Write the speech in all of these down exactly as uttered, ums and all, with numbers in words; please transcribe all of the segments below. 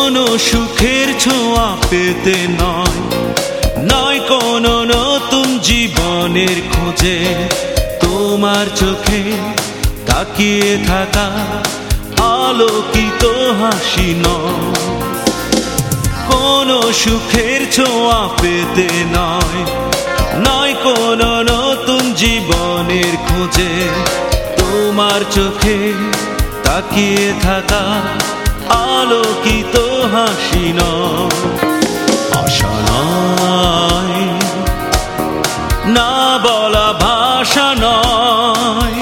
কোনো সুখের ছোঁয়া পেতে নয়, নয় কোনো নতুন জীবনের খোঁজে, তোমার চোখে তাকিয়ে থাকা আলোকিত হাসি নয়। কোনো সুখের ছোঁয়া পেতে নয়, নয় কোনো নতুন জীবনের খোঁজে, তোমার চোখে তাকিয়ে থাকা আলোকিত হাসি নয়। আশা নয়, না বলা ভাষা নয়,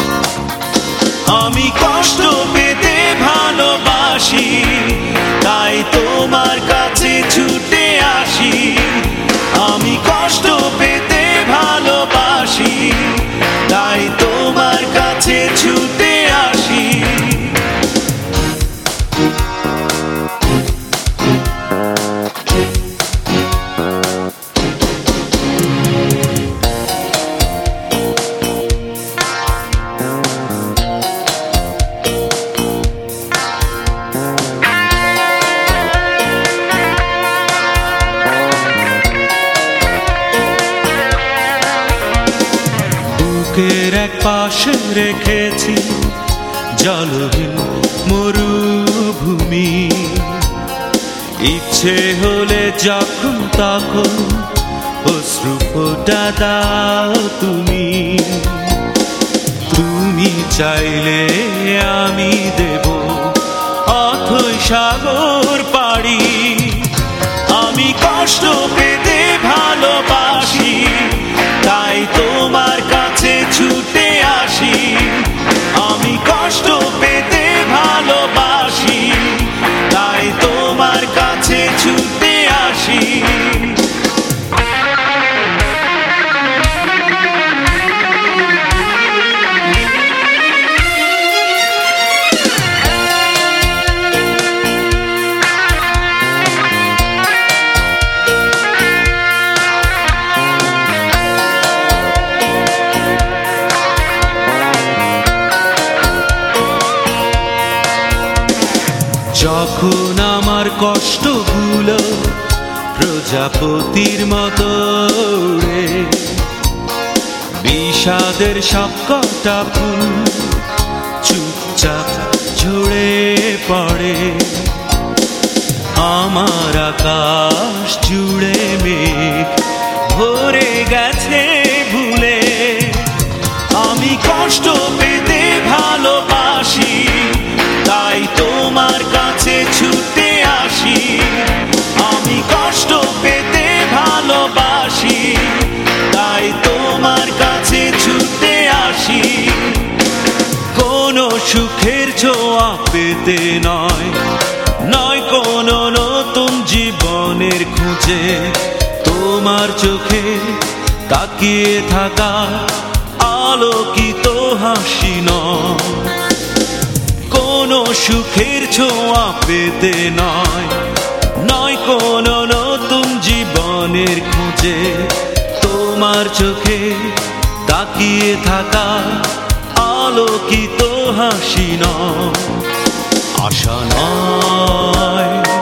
আমি কষ্ট পেতে ভালোবাসি, তাই তোমার কাছে ছুটে আসি। আমি কষ্ট পেতে ভালোবাসি, তাই তোমার কাছে ছুটে আসি। বুকের এক পাশে রেখেছি জলহীন মরুভূমি, ইচ্ছে হলে যখন তখন অশ্রু ফোঁটা দাও তুমি। তুমি চাইলে আমি দেব অথই সাগর পাড়ি। আমি কষ্ট পেতে ভালোবাসি, তাই তোমার কাছে ছুটে আসি। আমি কষ্ট পেতে ভালোবাসি, তাই তোমার কাছে ছুটে আসি। যখন আমার কষ্টগুলো প্রজাপতির মতো রে, বিষাদের সব কটা ফুল চুপচাপ ঝরে পড়ে, আমার আকাশ জুড়ে মেঘ ভরে গেছে ভুলে। আমি কষ্ট পেতে ভালোবাসি, তাই তোমার কাছে ছুটে আসি। আমি কষ্ট পেতে ভালোবাসি, তাই তোমার কাছে ছুটে আসি। কোনো সুখের ছোঁয়া পেতে নয়, নয় কোনো নতুন জীবনের খুঁজে, তোমার চোখে তাকিয়ে থাকা আলোকিত হাসি নয়। কোনো সুখের ছোঁয়া পেতে নয়, নয় কোনো নতুন জীবনের খুঁজে, তোমার চোখে তাকিয়ে থাকা আলোকিত হাসি নয়। আশা নয়।